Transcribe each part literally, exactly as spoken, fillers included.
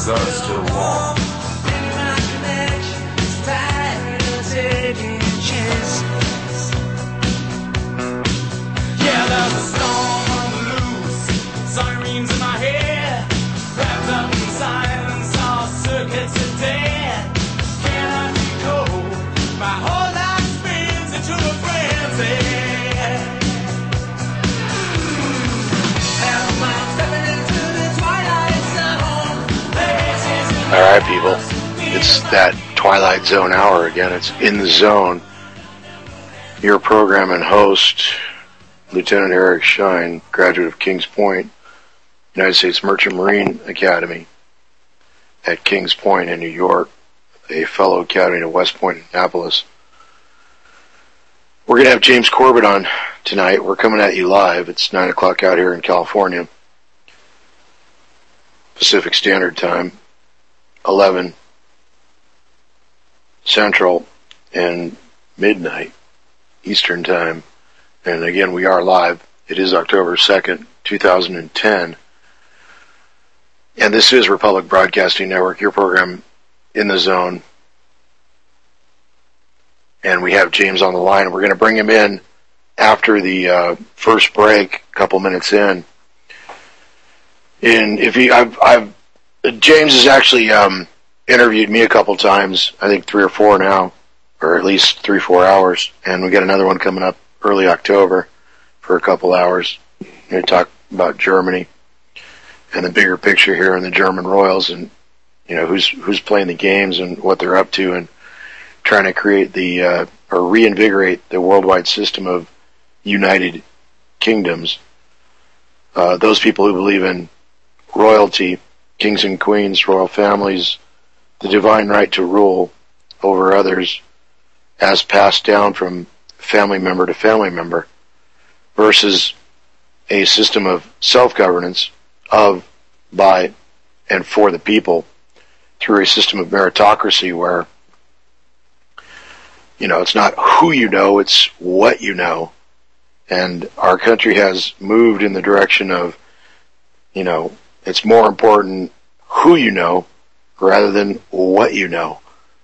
are still warm. Yeah, there's a storm on the loose, sirens in my head, wrapped up in silence, all circuits are dead. Can I be cold? My whole life spins into a frenzy. All right, people, it's that Twilight Zone hour again. It's In the Zone. Your program and host, Lieutenant Eric Shine, graduate of Kings Point, United States Merchant Marine Academy at Kings Point in New York, a fellow academy at West Point in Annapolis. We're going to have James Corbett on tonight. We're coming at you live. It's nine o'clock out here in California, Pacific Standard Time, eleven Central, and midnight Eastern Time. And again, we are live. It is October second, two thousand ten. And this is Republic Broadcasting Network, your program In the Zone. And we have James on the line. We're going to bring him in after the uh, first break, a couple minutes in. And if he, I've, I've James has actually um, interviewed me a couple times, I think three or four now, or at least three, four hours. And we got another one coming up early October for a couple hours. We're going to talk about Germany and the bigger picture here in the German Royals, and you know who's who's playing the games and what they're up to, and trying to create the uh, or reinvigorate the worldwide system of United Kingdoms. Uh, those people who believe in royalty, kings and queens, royal families, the divine right to rule over others as passed down from family member to family member, versus a system of self-governance of, by, and for the people through a system of meritocracy where, you know, it's not who you know, it's what you know. And our country has moved in the direction of, you know, it's more important who you know rather than what you know.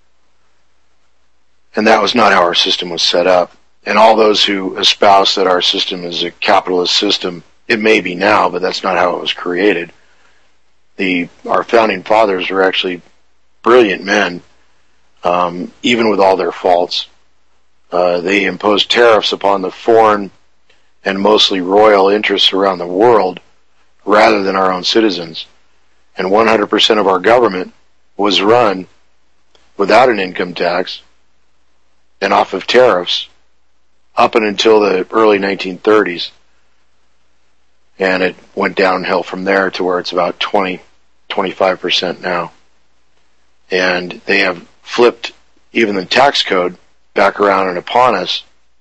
And that was not how our system was set up. And all those who espouse that our system is a capitalist system, it may be now, but that's not how it was created. The our founding fathers were actually brilliant men, um, even with all their faults. Uh, they imposed tariffs upon the foreign and mostly royal interests around the world rather than our own citizens. And one hundred percent of our government was run without an income tax and off of tariffs up and until the early nineteen thirties. And it went downhill from there to where it's about twenty, twenty-five percent now. And they have flipped even the tax code back around and upon us.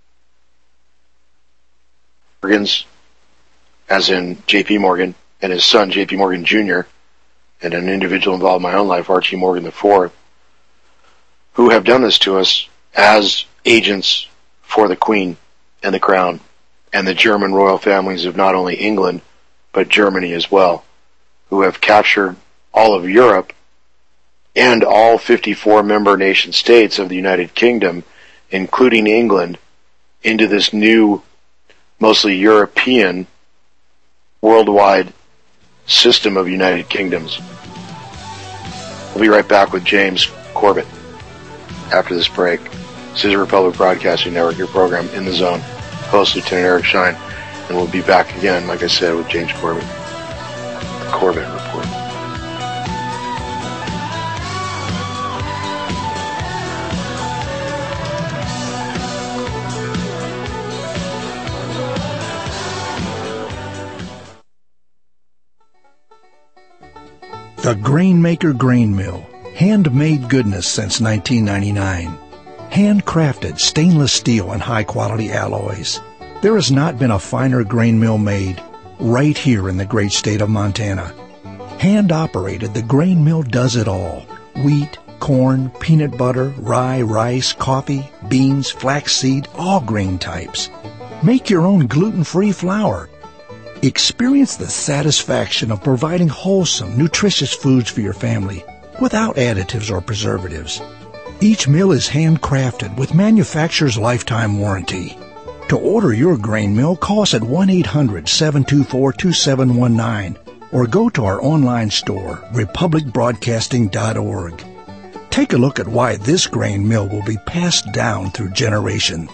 Morgans, as in J P Morgan and his son J P Morgan Junior, and an individual involved in my own life, Archie Morgan the fourth, who have done this to us as agents for the Queen and the Crown and the German royal families of not only England, but Germany as well, who have captured all of Europe and all fifty-four member nation states of the United Kingdom, including England, into this new, mostly European, worldwide system of United Kingdoms. We'll be right back with James Corbett after this break. This is Republic Broadcasting Network, your program In the Zone. Host Lieutenant Eric Shine, and we'll be back again, like I said, with James Corbett. The Corbett Report. The Grainmaker Grain Mill. Handmade goodness since nineteen ninety-nine. Handcrafted stainless steel and high-quality alloys. There has not been a finer grain mill made right here in the great state of Montana. Hand-operated, the grain mill does it all. Wheat, corn, peanut butter, rye, rice, coffee, beans, flaxseed, all grain types. Make your own gluten-free flour. Experience the satisfaction of providing wholesome, nutritious foods for your family without additives or preservatives. Each meal is handcrafted with manufacturer's lifetime warranty. To order your grain mill, call us at one eight hundred, seven two four, two seven one nine or go to our online store, republic broadcasting dot org. Take a look at why this grain mill will be passed down through generation.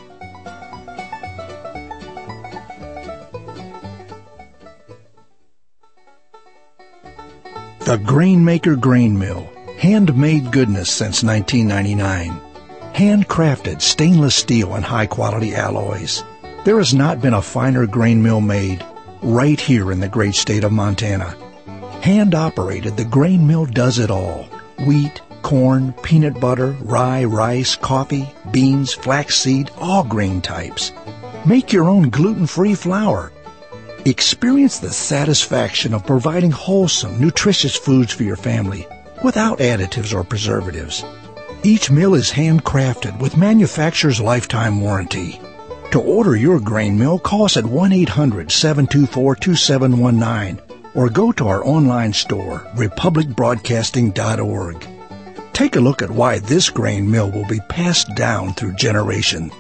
The Grainmaker Grain Mill, handmade goodness since nineteen ninety-nine. Handcrafted stainless steel and high-quality alloys. There has not been a finer grain mill made right here in the great state of Montana. Hand-operated, the grain mill does it all. Wheat, corn, peanut butter, rye, rice, coffee, beans, flaxseed, all grain types. Make your own gluten-free flour. Experience the satisfaction of providing wholesome, nutritious foods for your family without additives or preservatives. Each mill is handcrafted with manufacturer's lifetime warranty. To order your grain mill, call us at one eight hundred, seven two four, two seven one nine or go to our online store, republic broadcasting dot org. Take a look at why this grain mill will be passed down through generation.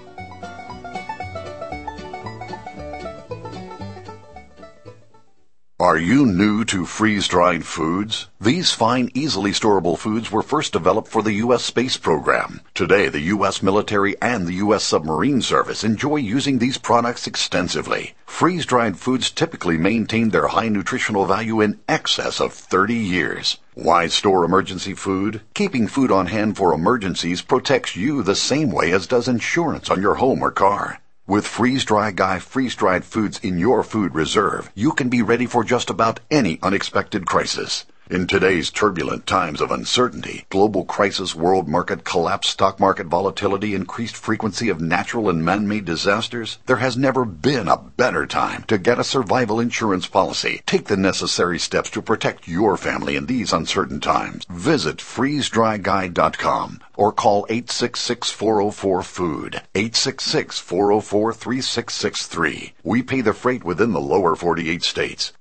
Are you new to freeze-dried foods? These fine, easily storable foods were first developed for the U S space program. Today, the U S military and the U S submarine service enjoy using these products extensively. Freeze-dried foods typically maintain their high nutritional value in excess of thirty years. Why store emergency food? Keeping food on hand for emergencies protects you the same way as does insurance on your home or car. With Freeze-Dry Guy freeze-dried foods in your food reserve, you can be ready for just about any unexpected crisis. In today's turbulent times of uncertainty, global crisis, world market collapse, stock market volatility, increased frequency of natural and man-made disasters, there has never been a better time to get a survival insurance policy. Take the necessary steps to protect your family in these uncertain times. Visit freeze dry guy dot com or call eight six six, four zero four, food, eight six six, four zero four, three six six three. We pay the freight within the lower forty-eight states.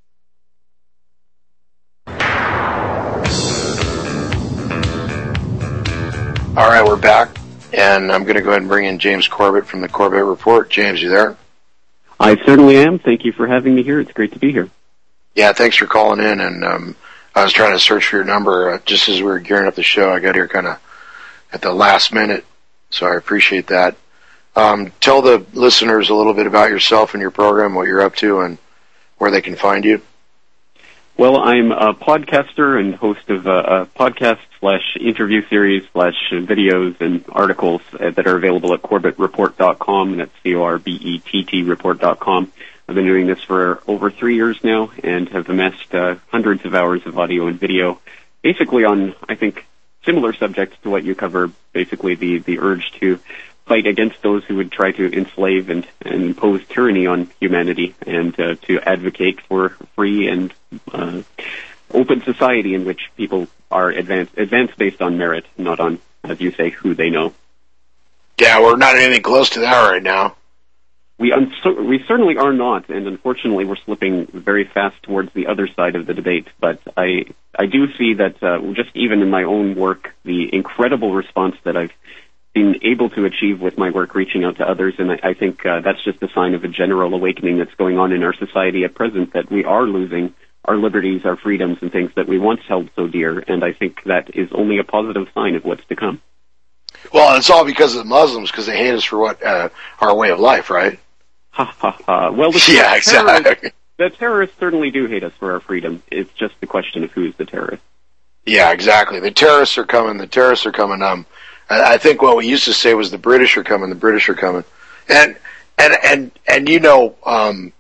All right, we're back, and I'm going to go ahead and bring in James Corbett from the Corbett Report. James, you there? I certainly am. Thank you for having me here. It's great to be here. Yeah, thanks for calling in, and um, I was trying to search for your number uh, just as we were gearing up the show. I got here kind of at the last minute, so I appreciate that. Um, tell the listeners a little bit about yourself and your program, what you're up to, and where they can find you. Well, I'm a podcaster and host of a, a podcast slash interview series slash videos and articles uh, that are available at corbett report dot com, and that's C O R B E T T report dot com. I've been doing this for over three years now and have amassed uh, hundreds of hours of audio and video, basically on, I think, similar subjects to what you cover, basically the, the urge to fight against those who would try to enslave and, and impose tyranny on humanity, and uh, to advocate for free and uh, open society in which people are advanced, advanced based on merit, not on, as you say, who they know. Yeah, we're not anything close to that right now. We un- we certainly are not, and unfortunately we're slipping very fast towards the other side of the debate. But I I do see that uh, just even in my own work, the incredible response that I've been able to achieve with my work reaching out to others, and I, I think uh, that's just a sign of a general awakening that's going on in our society at present, that we are losing our liberties, our freedoms, and things that we once held so dear, and I think that is only a positive sign of what's to come. Well, it's all because of the Muslims, because they hate us for what uh, our way of life, right? Ha, ha, ha. Well, the, yeah, exactly. terrorists, the terrorists certainly do hate us for our freedom. It's just the question of who's the terrorist. Yeah, exactly. The terrorists are coming. The terrorists are coming. Um, I think what we used to say was the British are coming. The British are coming, and and and and you know, um,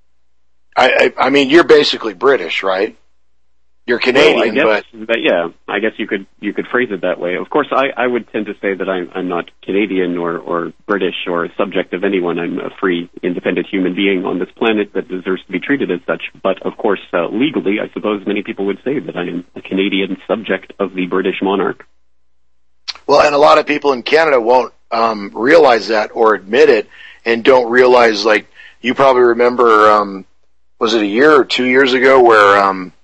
I, I I mean, you're basically British, right? You're Canadian, well, I guess, but... but yeah, I guess you could you could phrase it that way. Of course, I, I would tend to say that I'm, I'm not Canadian or, or British or a subject of anyone. I'm a free, independent human being on this planet that deserves to be treated as such. But of course, uh, legally, I suppose many people would say that I am a Canadian subject of the British monarch. Well, and a lot of people in Canada won't um, realize that or admit it, and don't realize, like, you probably remember... Um, was it a year or two years ago, where um,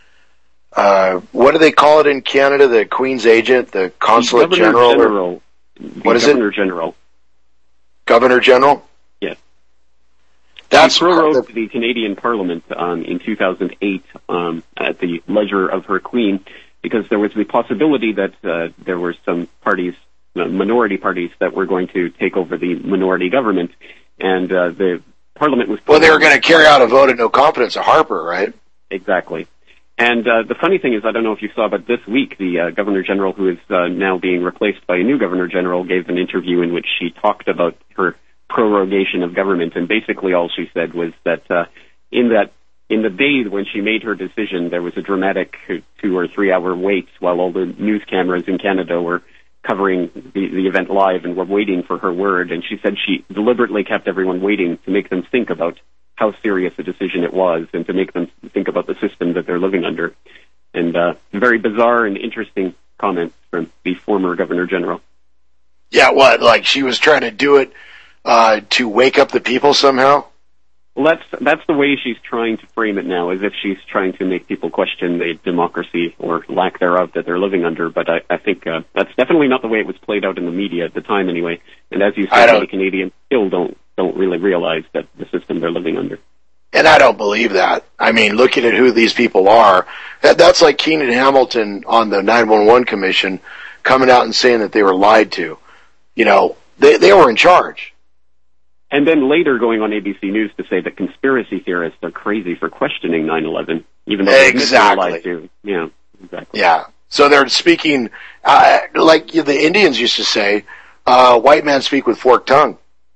uh, what do they call it in Canada? The Queen's agent, the consulate Governor general. General. Or, what is Governor it? General. Governor General. Yes. That's she prorogued the, the Canadian Parliament um, in two thousand eight um, at the leisure of her Queen, because there was the possibility that uh, there were some parties, uh, minority parties, that were going to take over the minority government, and uh, the Parliament was... Well, they were going to carry out a vote of no confidence of Harper, right? Exactly. And uh, the funny thing is, I don't know if you saw, but this week the uh, Governor General, who is uh, now being replaced by a new Governor General, gave an interview in which she talked about her prorogation of government, and basically all she said was that uh, in that in the day when she made her decision, there was a dramatic two or three hour wait while all the news cameras in Canada were covering the, the event live and were waiting for her word. And she said she deliberately kept everyone waiting to make them think about how serious a decision it was and to make them think about the system that they're living under. And uh, very bizarre and interesting comments from the former Governor General. Yeah, what, like she was trying to do it uh, to wake up the people somehow? Well, that's that's the way she's trying to frame it now, as if she's trying to make people question the democracy or lack thereof that they're living under. But I, I think uh, that's definitely not the way it was played out in the media at the time, anyway. And as you said, many Canadians still don't don't really realize that the system they're living under. And I don't believe that. I mean, looking at who these people are, that, that's like Keenan Hamilton on the nine one one Commission coming out and saying that they were lied to. You know, they they were in charge. And then later going on A B C News to say that conspiracy theorists are crazy for questioning nine eleven, even though exactly. they lied to. Yeah, exactly. Yeah. So they're speaking, uh, like the Indians used to say, uh, white men speak with forked tongue.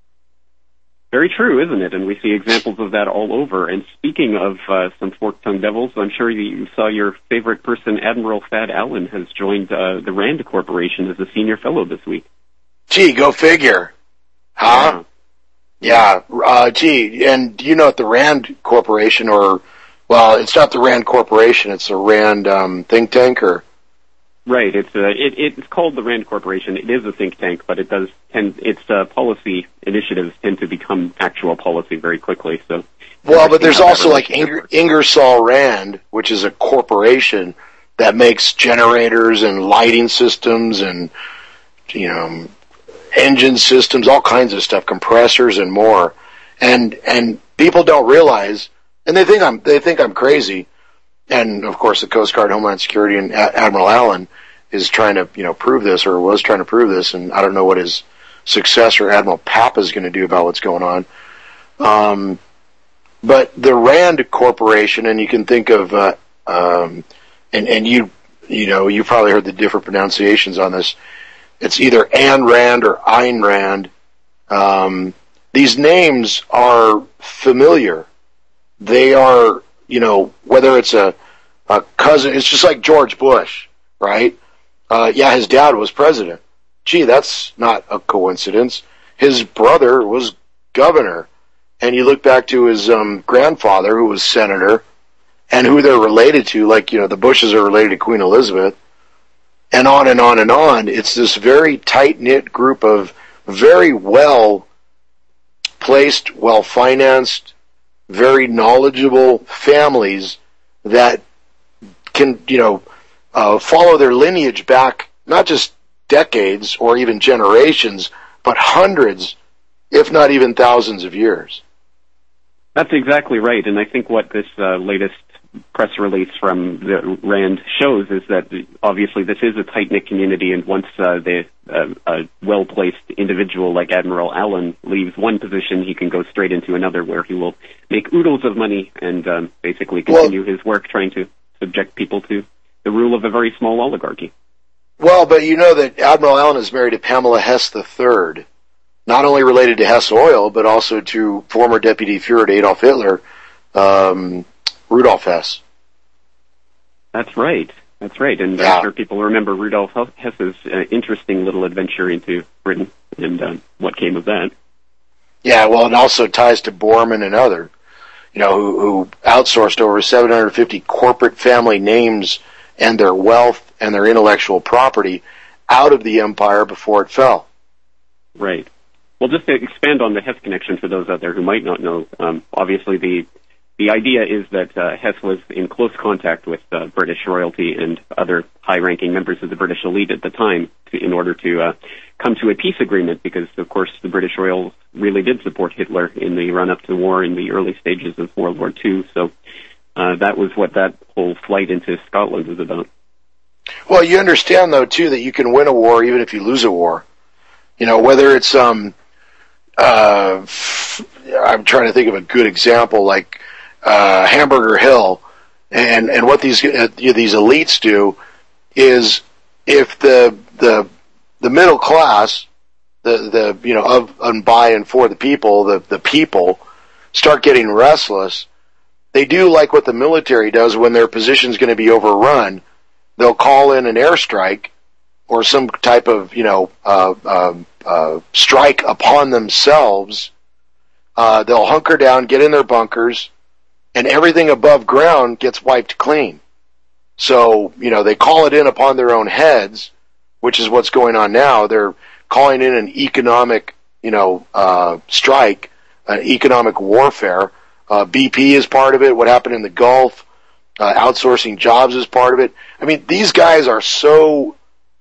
Very true, isn't it? And we see examples of that all over. And speaking of uh, some fork-tongued devils, I'm sure you saw your favorite person, Admiral Thad Allen, has joined uh, the RAND Corporation as a senior fellow this week. Gee, go figure. Huh? Yeah. yeah. Uh, gee, and you know at the RAND Corporation, or, well, it's not the RAND Corporation, it's a RAND um, think tank, or... Right. It's uh, it, it's called the RAND Corporation. It is a think tank, but it does tend its uh, policy initiatives tend to become actual policy very quickly. So, well, but there's also like Inger, Ingersoll Rand, which is a corporation that makes generators and lighting systems and you know engine systems, all kinds of stuff, compressors and more. And and people don't realize, and they think I'm they think I'm crazy. And, of course, the Coast Guard, Homeland Security, and Admiral Allen is trying to, you know, prove this, or was trying to prove this, and I don't know what his successor, Admiral Papa, is going to do about what's going on. Um, but the RAND Corporation, and you can think of, uh, um, and, and you, you know, you probably heard the different pronunciations on this. It's either Ayn Rand or Ayn Rand. Um, these names are familiar. They are... You know, whether it's a, a cousin, it's just like George Bush, right? Uh, yeah, his dad was president. Gee, that's not a coincidence. His brother was governor. And you look back to his um, grandfather, who was senator, and who they're related to, like, you know, the Bushes are related to Queen Elizabeth, and on and on and on. It's this very tight-knit group of very well-placed, well-financed, very knowledgeable families that can, you know, uh, follow their lineage back not just decades or even generations, but hundreds, if not even thousands of years. That's exactly right, and I think what this uh, latest press release from the RAND shows is that obviously this is a tight-knit community, and once uh, the, uh, a well-placed individual like Admiral Allen leaves one position, he can go straight into another where he will make oodles of money and um, basically continue well, his work trying to subject people to the rule of a very small oligarchy. Well, but you know that Admiral Allen is married to Pamela Hess the third, not only related to Hess Oil, but also to former Deputy Führer Adolf Hitler, um, Rudolf Hess. That's right. That's right. And yeah. I'm sure people remember Rudolf Hess's uh, interesting little adventure into Britain and um, what came of that. Yeah, well, it also ties to Bormann and other, you know, who, who outsourced over seven hundred fifty corporate family names and their wealth and their intellectual property out of the empire before it fell. Right. Well, just to expand on the Hess connection for those out there who might not know, um, obviously the the idea is that uh, Hess was in close contact with uh, British royalty and other high-ranking members of the British elite at the time to, in order to uh, come to a peace agreement, because, of course, the British royals really did support Hitler in the run-up to war in the early stages of World War Two. So uh, that was what that whole flight into Scotland was about. Well, you understand, though, too, that you can win a war even if you lose a war. You know, whether it's, um, uh, I'm trying to think of a good example, like uh, Hamburger Hill, and, and what these uh, these elites do is, if the the the middle class, the the you know of and by and for the people, the the people start getting restless, they do like what the military does when their position's going to be overrun. They'll call in an airstrike or some type of, you know, uh, uh, uh, strike upon themselves. Uh, they'll hunker down, get in their bunkers, and everything above ground gets wiped clean. So, you know, they call it in upon their own heads, which is what's going on now. They're calling in an economic, you know, uh, strike, an economic warfare. Uh, B P is part of it. What happened in the Gulf? Uh, outsourcing jobs is part of it. I mean, these guys are so,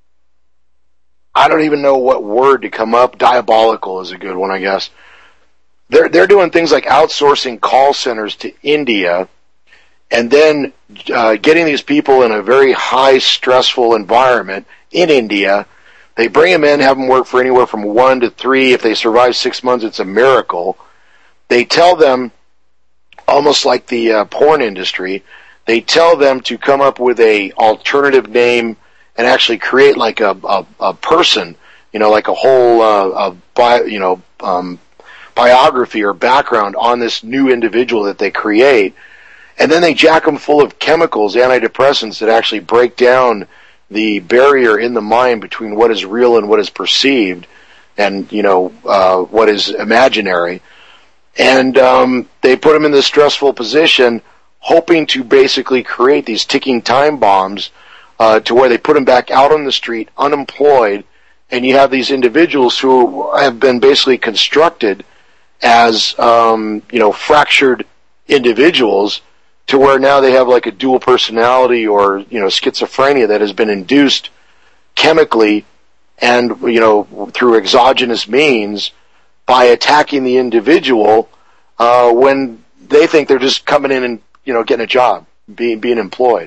I don't even know what word to come up. Diabolical is a good one, I guess. They're, they're doing things like outsourcing call centers to India, and then uh, getting these people in a very high stressful environment in India. They bring them in, have them work for anywhere from one to three. If they survive six months, it's a miracle. They tell them, almost like the uh, porn industry, they tell them to come up with a alternative name and actually create like a, a, a person, you know, like a whole, uh, a bio, you know, um, biography or background on this new individual that they create. And then they jack them full of chemicals, antidepressants, that actually break down the barrier in the mind between what is real and what is perceived, and, you know, uh, what is imaginary. And um, they put them in this stressful position, hoping to basically create these ticking time bombs uh, to where they put them back out on the street, unemployed, and you have these individuals who have been basically constructed as, um, you know, fractured individuals, to where now they have like a dual personality or, you know, schizophrenia that has been induced chemically and, you know, through exogenous means by attacking the individual uh, when they think they're just coming in and, you know, getting a job, being being employed.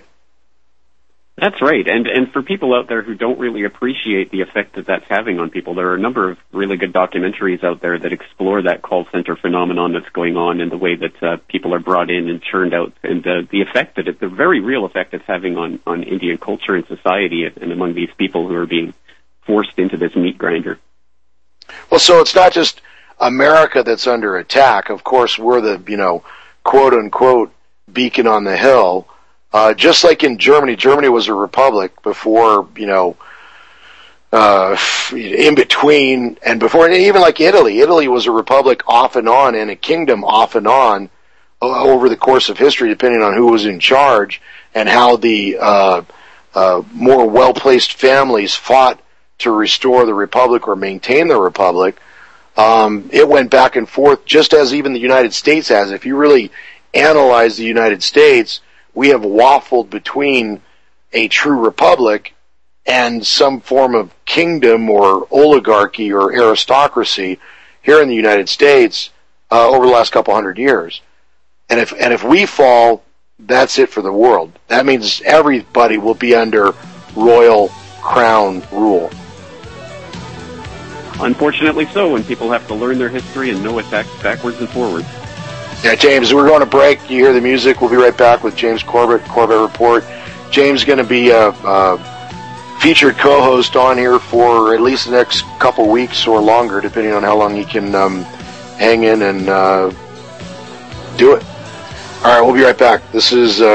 That's right. And and for people out there who don't really appreciate the effect that that's having on people, there are a number of really good documentaries out there that explore that call center phenomenon that's going on and the way that uh, people are brought in and churned out, and uh, the effect that it, the very real effect it's having on, on Indian culture and society and among these people who are being forced into this meat grinder. Well, so it's not just America that's under attack. Of course, we're the, you know, quote-unquote beacon on the hill. Uh, just like in Germany, Germany was a republic before, you know, uh, in between, and before, and even like Italy. Italy was a republic off and on, and a kingdom off and on uh, over the course of history, depending on who was in charge and how the uh, uh, more well-placed families fought to restore the republic or maintain the republic. Um, it went back and forth, just as even the United States has. If you really analyze the United States, we have waffled between a true republic and some form of kingdom or oligarchy or aristocracy here in the United States uh, over the last couple hundred years. And if and if we fall, that's it for the world. That means everybody will be under royal crown rule. Unfortunately so, and people have to learn their history and know it back, backwards and forwards. Yeah, James, we're going to break. You hear the music. We'll be right back with James Corbett, Corbett Report. James is going to be a, a featured co-host on here for at least the next couple weeks or longer, depending on how long he can um, hang in and uh, do it. All right, we'll be right back. This is uh,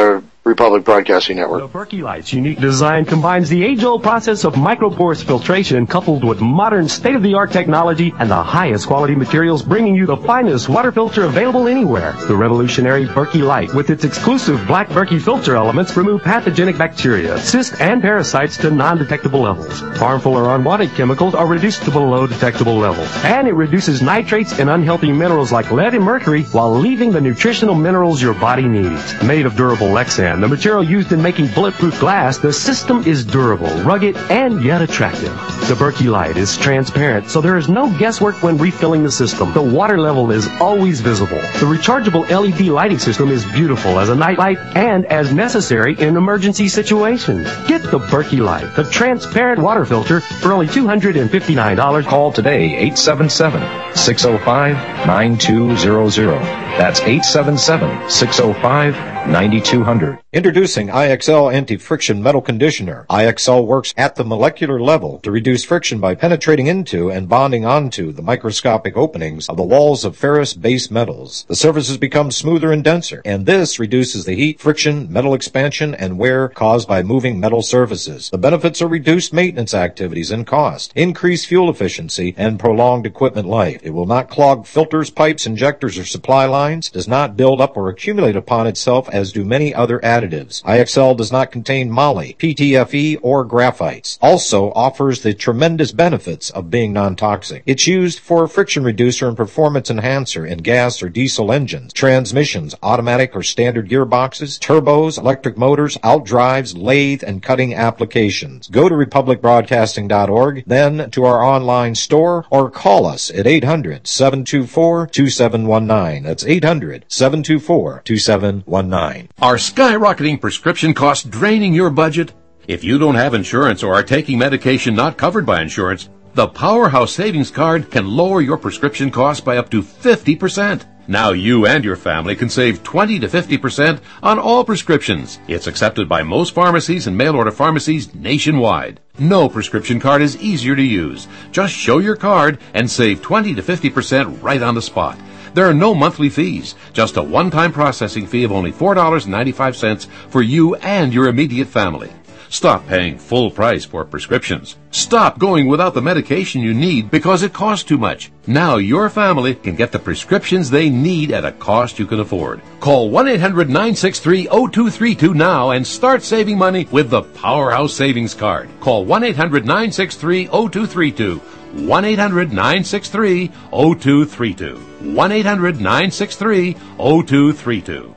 Republic Broadcasting Network. The Berkey Light's unique design combines the age-old process of microporous filtration coupled with modern state-of-the-art technology and the highest quality materials, bringing you the finest water filter available anywhere. The revolutionary Berkey Light, with its exclusive black Berkey filter elements, remove pathogenic bacteria, cysts, and parasites to non-detectable levels. Harmful or unwanted chemicals are reduced to below detectable levels. And it reduces nitrates and unhealthy minerals like lead and mercury while leaving the nutritional minerals your body needs. Made of durable Lexan, the material used in making bulletproof glass, the system is durable, rugged, and yet attractive. The Berkey Light is transparent, so there is no guesswork when refilling the system. The water level is always visible. The rechargeable L E D lighting system is beautiful as a night light and as necessary in emergency situations. Get the Berkey Light, the transparent water filter, for only two hundred fifty-nine dollars. Call today, eight seven seven, six oh five, nine two zero zero. That's eight seven seven, six oh five, nine two zero zero. Introducing I X L Anti-Friction Metal Conditioner. I X L works at the molecular level to reduce friction by penetrating into and bonding onto the microscopic openings of the walls of ferrous base metals. The surfaces become smoother and denser, and this reduces the heat, friction, metal expansion, and wear caused by moving metal surfaces. The benefits are reduced maintenance activities and cost, increased fuel efficiency, and prolonged equipment life. It will not clog filters, pipes, injectors, or supply lines, does not build up or accumulate upon itself as do many other additives. I X L does not contain moly, P T F E, or graphites. Also offers the tremendous benefits of being non-toxic. It's used for a friction reducer and performance enhancer in gas or diesel engines, transmissions, automatic or standard gearboxes, turbos, electric motors, outdrives, lathe, and cutting applications. Go to republic broadcasting dot org, then to our online store, or call us at eight hundred, seven two four, two seven one nine. That's eight hundred, seven two four, two seven one nine. Are skyrocketing prescription costs draining your budget? If you don't have insurance or are taking medication not covered by insurance, the Powerhouse Savings Card can lower your prescription costs by up to fifty percent. Now you and your family can save twenty to fifty percent on all prescriptions. It's accepted by most pharmacies and mail-order pharmacies nationwide. No prescription card is easier to use. Just show your card and save twenty to fifty percent right on the spot. There are no monthly fees, just a one-time processing fee of only four dollars and ninety-five cents for you and your immediate family. Stop paying full price for prescriptions. Stop going without the medication you need because it costs too much. Now your family can get the prescriptions they need at a cost you can afford. Call one eight hundred, nine six three, zero two three two now and start saving money with the Powerhouse Savings Card. Call one eight hundred, nine six three, zero two three two. one eight hundred, nine six three, zero two three two. one eight hundred, nine six three, zero two three two.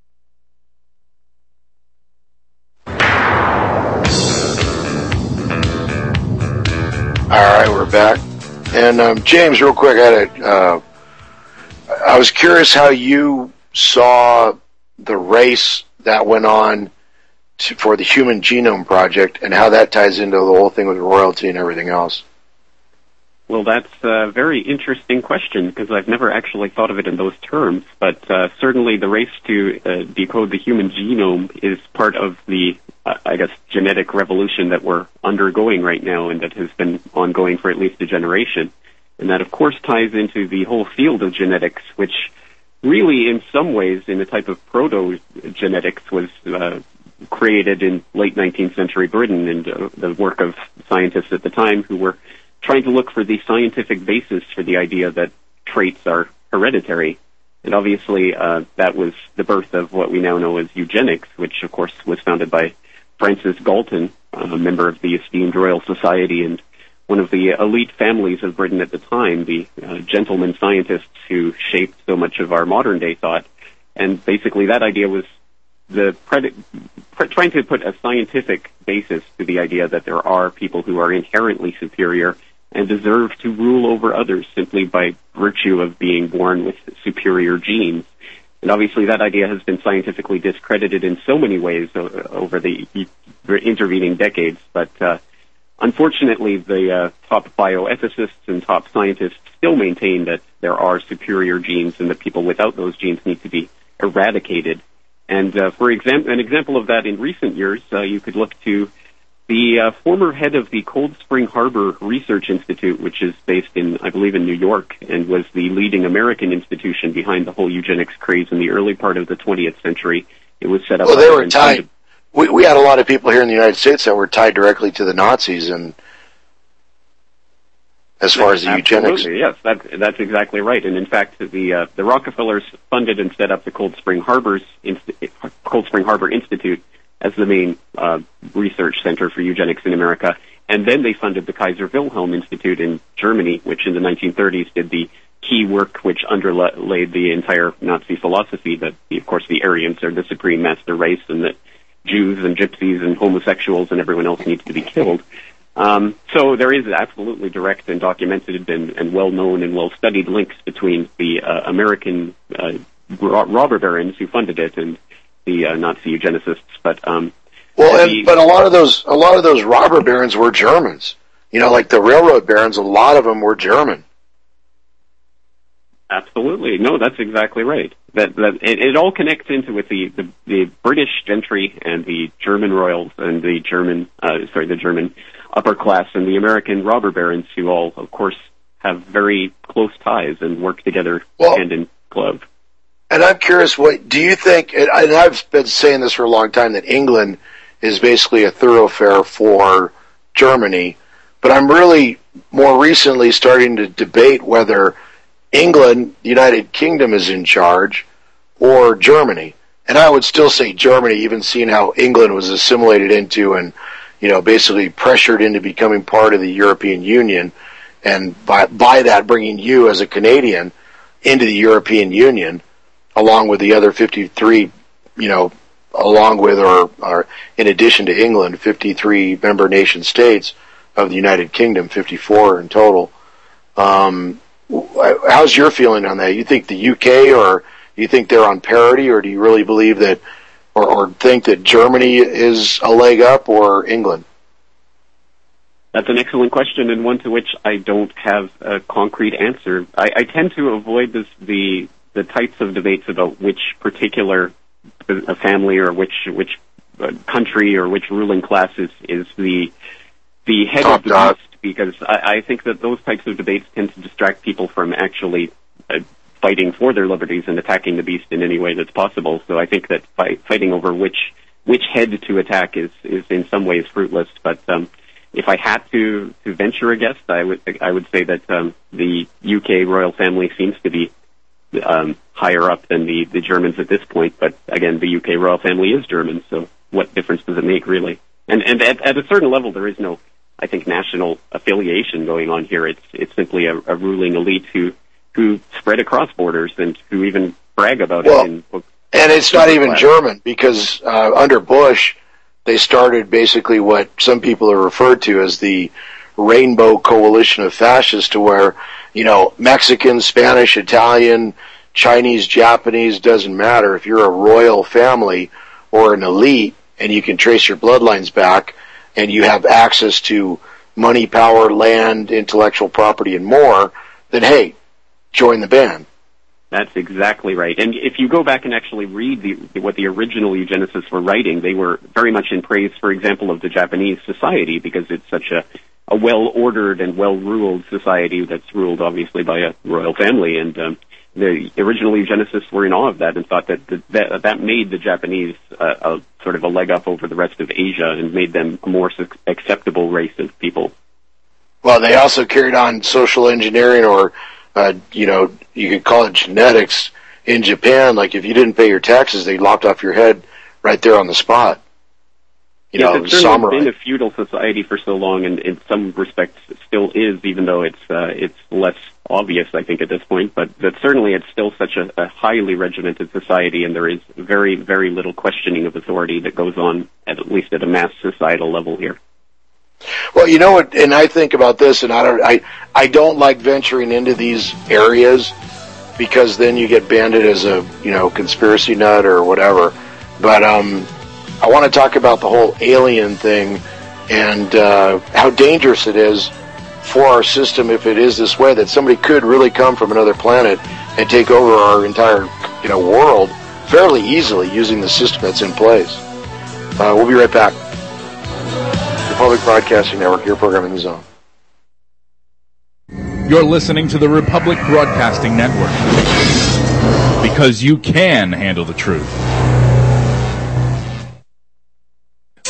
All right, we're back. And um, James, real quick, I, had a, uh, I was curious how you saw the race that went on to, for the Human Genome Project and how that ties into the whole thing with royalty and everything else. Well, that's a very interesting question because I've never actually thought of it in those terms. But uh, certainly the race to uh, decode the human genome is part of the, uh, I guess, genetic revolution that we're undergoing right now and that has been ongoing for at least a generation. And that, of course, ties into the whole field of genetics, which really, in some ways, in a type of proto-genetics, was uh, created in late nineteenth century Britain and uh, the work of scientists at the time who were trying to look for the scientific basis for the idea that traits are hereditary. And obviously, uh, that was the birth of what we now know as eugenics, which, of course, was founded by Francis Galton, a member of the esteemed Royal Society and one of the elite families of Britain at the time, the uh, gentlemen scientists who shaped so much of our modern-day thought. And basically, that idea was the pred- pre- trying to put a scientific basis to the idea that there are people who are inherently superior and deserve to rule over others simply by virtue of being born with superior genes. And obviously that idea has been scientifically discredited in so many ways o- over the intervening decades, but uh, unfortunately the uh, top bioethicists and top scientists still maintain that there are superior genes and that people without those genes need to be eradicated. And uh, for example, an example of that in recent years, uh, you could look to the uh, former head of the Cold Spring Harbor Research Institute, which is based in, I believe, in New York, and was the leading American institution behind the whole eugenics craze in the early part of the twentieth century. It was set up. Well, they by were tied. We, we had a lot of people here in the United States that were tied directly to the Nazis, and as far as the eugenics. Yes, that, that's exactly right. And in fact, the uh, the Rockefellers funded and set up the Cold Spring Harbor's Insti- Cold Spring Harbor Institute as the main uh, research center for eugenics in America. And then they funded the Kaiser Wilhelm Institute in Germany, which in the nineteen thirties did the key work which underlaid the entire Nazi philosophy that, of course, the Aryans are the supreme master race and that Jews and gypsies and homosexuals and everyone else needs to be killed. Um, so there is absolutely direct and documented and, and well-known and well-studied links between the uh, American uh, robber barons who funded it and the uh, Nazi eugenicists. But um, well, the, and, but a lot of those a lot of those robber barons were Germans. You know, like the railroad barons, a lot of them were German. Absolutely. No, that's exactly right. That that it, it all connects into with the, the, the British gentry and the German royals and the German uh, sorry the German upper class and the American robber barons, who all, of course, have very close ties and work together well, hand in glove. And I'm curious, what do you think? And I've been saying this for a long time, that England is basically a thoroughfare for Germany, but I'm really more recently starting to debate whether England, the United Kingdom, is in charge, or Germany. And I would still say Germany, even seeing how England was assimilated into and, you know, basically pressured into becoming part of the European Union, and by, by that bringing you as a Canadian into the European Union, along with the other fifty-three, you know, along with or, or in addition to England, fifty-three member nation states of the United Kingdom, fifty-four in total. Um, How's your feeling on that? You think the U K, or you think they're on parity, or do you really believe that, or, or think that Germany is a leg up, or England? That's an excellent question, and one to which I don't have a concrete answer. I, I tend to avoid this, the the types of debates about which particular uh, family or which which uh, country or which ruling class is, is the the head Top of the dog. beast. Because I, I think that those types of debates tend to distract people from actually uh, fighting for their liberties and attacking the beast in any way that's possible. So I think that fight, fighting over which which head to attack is, is in some ways fruitless. But um, if I had to, to venture a guess, I would I would say that um, the U K royal family seems to be um, higher up than the, the Germans at this point. But again, the U K royal family is German, so what difference does it make, really? And and at, at a certain level, there is no, I think, national affiliation going on here. It's it's simply a, a ruling elite who who spread across borders and who even brag about well, it in books. And it's not even class. German, because uh, under Bush, they started basically what some people have referred to as the Rainbow Coalition of Fascists, to where, you know, Mexican, Spanish, Italian, Chinese, Japanese, doesn't matter. If you're a royal family or an elite and you can trace your bloodlines back, and you have access to money, power, land, intellectual property, and more, then, hey, join the band. That's exactly right. And if you go back and actually read the, what the original eugenicists were writing, they were very much in praise, for example, of the Japanese society, because it's such a, a well-ordered and well-ruled society that's ruled, obviously, by a royal family. And um, the original eugenicists were in awe of that and thought that the, that, that made the Japanese uh, a sort of a leg up over the rest of Asia and made them a more su- acceptable race of people. Well, they also carried on social engineering, or, uh, you know, you could call it genetics in Japan. Like, if you didn't pay your taxes, they lopped off your head right there on the spot. You yes, know, it's certainly been a feudal society for so long, and in some respects still is, even though it's uh, it's less obvious, I think, at this point. But that certainly it's still such a, a highly regimented society, and there is very, very little questioning of authority that goes on, at, at least at a mass societal level here. Well, you know what, and I think about this, and I don't, I, I don't like venturing into these areas, because then you get banded as a, you know, conspiracy nut or whatever. But um, I want to talk about the whole alien thing and uh, how dangerous it is for our system if it is this way, that somebody could really come from another planet and take over our entire, you know, world fairly easily using the system that's in place. Uh, we'll be right back. Republic Broadcasting Network, your program in the zone. You're listening to the Republic Broadcasting Network, because you can handle the truth.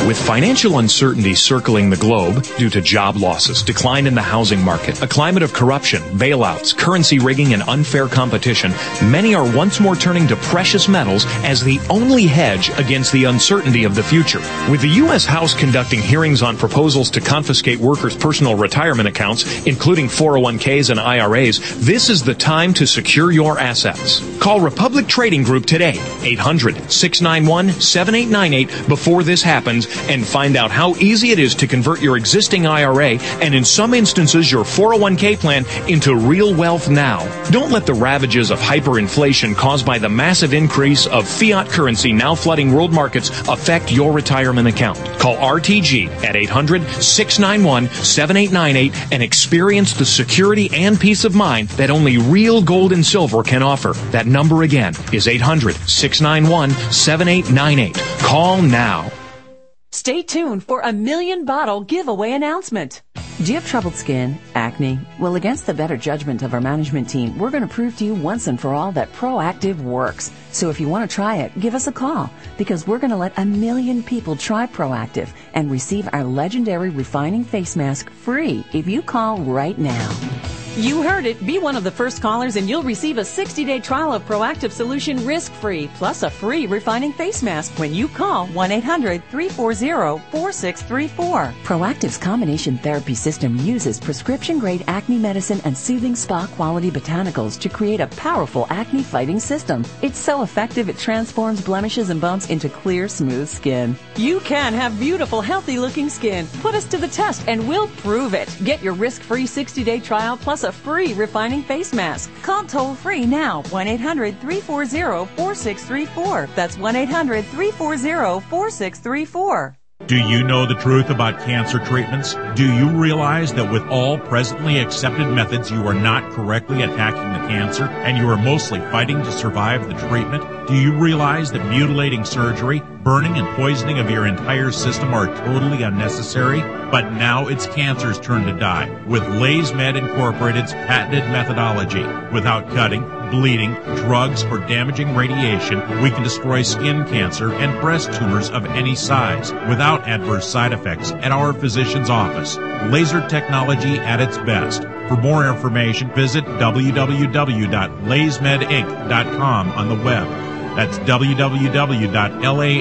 With financial uncertainty circling the globe due to job losses, decline in the housing market, a climate of corruption, bailouts, currency rigging, and unfair competition, many are once more turning to precious metals as the only hedge against the uncertainty of the future. With the U S House conducting hearings on proposals to confiscate workers' personal retirement accounts, including four oh one k's and I R A's, this is the time to secure your assets. Call Republic Trading Group today, eight hundred, six nine one, seven eight nine eight, before this happens, and find out how easy it is to convert your existing I R A and in some instances your four oh one k plan into real wealth now. Don't let the ravages of hyperinflation caused by the massive increase of fiat currency now flooding world markets affect your retirement account. Call R T G at eight hundred, six nine one, seven eight nine eight and experience the security and peace of mind that only real gold and silver can offer. That number again is eight hundred, six nine one, seven eight nine eight. Call now. Stay tuned for a million bottle giveaway announcement. Do you have troubled skin, acne? Well, against the better judgment of our management team, we're going to prove to you once and for all that Proactiv works. So if you want to try it, give us a call, because we're going to let a million people try Proactiv and receive our legendary refining face mask free if you call right now. You heard it. Be one of the first callers and you'll receive a sixty-day trial of Proactiv solution risk-free, plus a free refining face mask when you call one eight hundred, three four zero, four six three four. Proactiv's combination therapy system uses prescription-grade acne medicine and soothing spa-quality botanicals to create a powerful acne-fighting system. It's so effective it transforms blemishes and bumps into clear, smooth skin. You can have beautiful, healthy-looking skin. Put us to the test and we'll prove it. Get your risk-free sixty-day trial plus a free refining face mask. Call toll-free now, one eight hundred, three four zero, four six three four. That's one eight hundred, three four zero, four six three four. Do you know the truth about cancer treatments? Do you realize that with all presently accepted methods, you are not correctly attacking the cancer and you are mostly fighting to survive the treatment? Do you realize that mutilating surgery, burning and poisoning of your entire system are totally unnecessary? But now it's cancer's turn to die with LaysMed Incorporated's patented methodology. Without cutting, bleeding, drugs, or damaging radiation, we can destroy skin cancer and breast tumors of any size without adverse side effects at our physician's office. Laser technology at its best. For more information, visit w w w dot lays med inc dot com on the web. That's w w w dot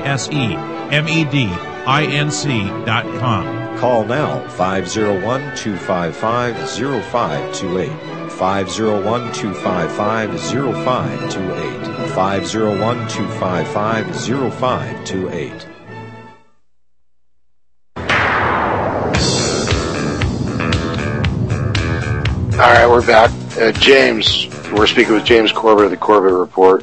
laysmed inc dot com. Call now, five oh one, two five five, oh five two eight. five oh one, two five five, oh five two eight. five oh one, two five five, oh five two eight. All right, we're back. Uh, James, we're speaking with James Corbett of the Corbett Report.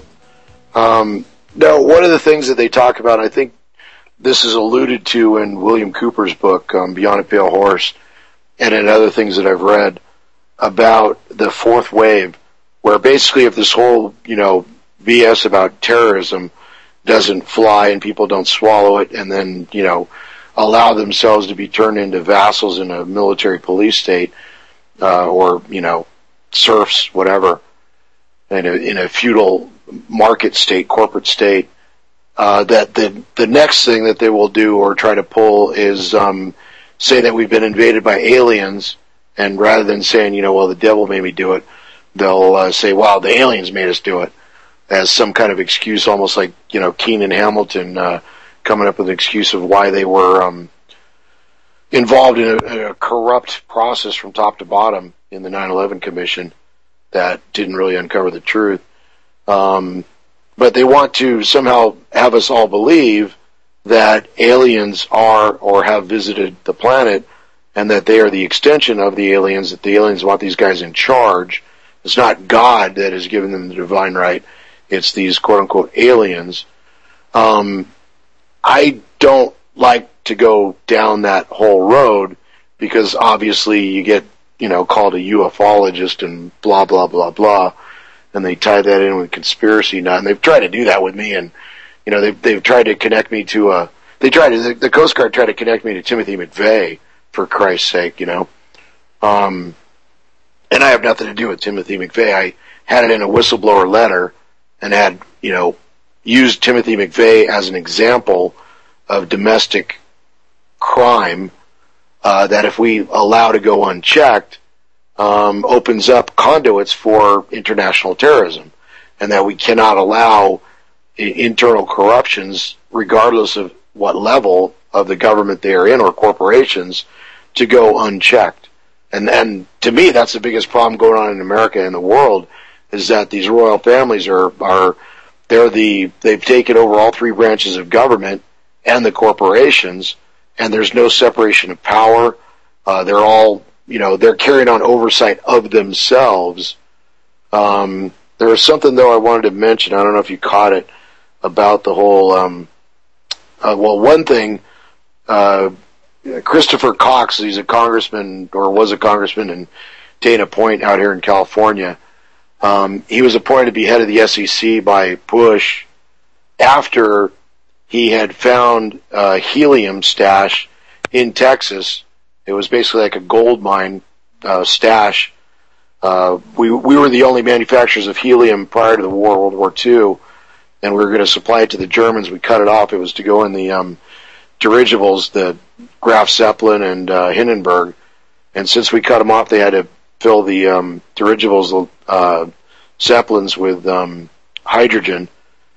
Um, now, one of the things that they talk about, I think this is alluded to in William Cooper's book, um, Beyond a Pale Horse, and in other things that I've read about the fourth wave, where basically if this whole, you know, B S about terrorism doesn't fly and people don't swallow it and then, you know, allow themselves to be turned into vassals in a military police state, uh, or, you know, serfs, whatever, in a, in a feudal market state, corporate state, uh, that the, the next thing that they will do or try to pull is, um, say that we've been invaded by aliens, and rather than saying, you know, well, the devil made me do it, they'll uh, say, wow, the aliens made us do it, as some kind of excuse, almost like, you know, Keenan Hamilton uh, coming up with an excuse of why they were um, involved in a, a corrupt process from top to bottom in the nine eleven Commission that didn't really uncover the truth. Um, but they want to somehow have us all believe that aliens are or have visited the planet and that they are the extension of the aliens, that the aliens want these guys in charge. It's not God that has given them the divine right. It's these quote-unquote aliens. Um, I don't like to go down that whole road because obviously you get, you know, called a ufologist and blah, blah, blah, blah, and they tie that in with conspiracy nut. And they've tried to do that with me, and, you know, they've, they've tried to connect me to a, they tried to, the, the Coast Guard tried to connect me to Timothy McVeigh, for Christ's sake, you know. Um, and I have nothing to do with Timothy McVeigh. I had it in a whistleblower letter and had, you know, used Timothy McVeigh as an example of domestic crime uh, that if we allow to go unchecked, um, opens up conduits for international terrorism, and that we cannot allow I- internal corruptions, regardless of what level of the government they are in or corporations, to go unchecked. And and to me, that's the biggest problem going on in America and the world, is that these royal families are are they're the they've taken over all three branches of government and the corporations, and there's no separation of power. Uh, they're all, you know, they're carrying on oversight of themselves. Um, there was something, though, I wanted to mention. I don't know if you caught it, about the whole, um, uh, well, one thing, uh, Christopher Cox, he's a congressman, or was a congressman in Dana Point out here in California. Um, he was appointed to be head of the S E C by Bush after he had found a helium stash in Texas. It was basically like a gold mine uh, stash. Uh, we we were the only manufacturers of helium prior to the war, World War Two, and we were going to supply it to the Germans. We cut it off. It was to go in the um, dirigibles, the Graf Zeppelin and uh, Hindenburg. And since we cut them off, they had to fill the um, dirigibles, uh, Zeppelins, with um, hydrogen.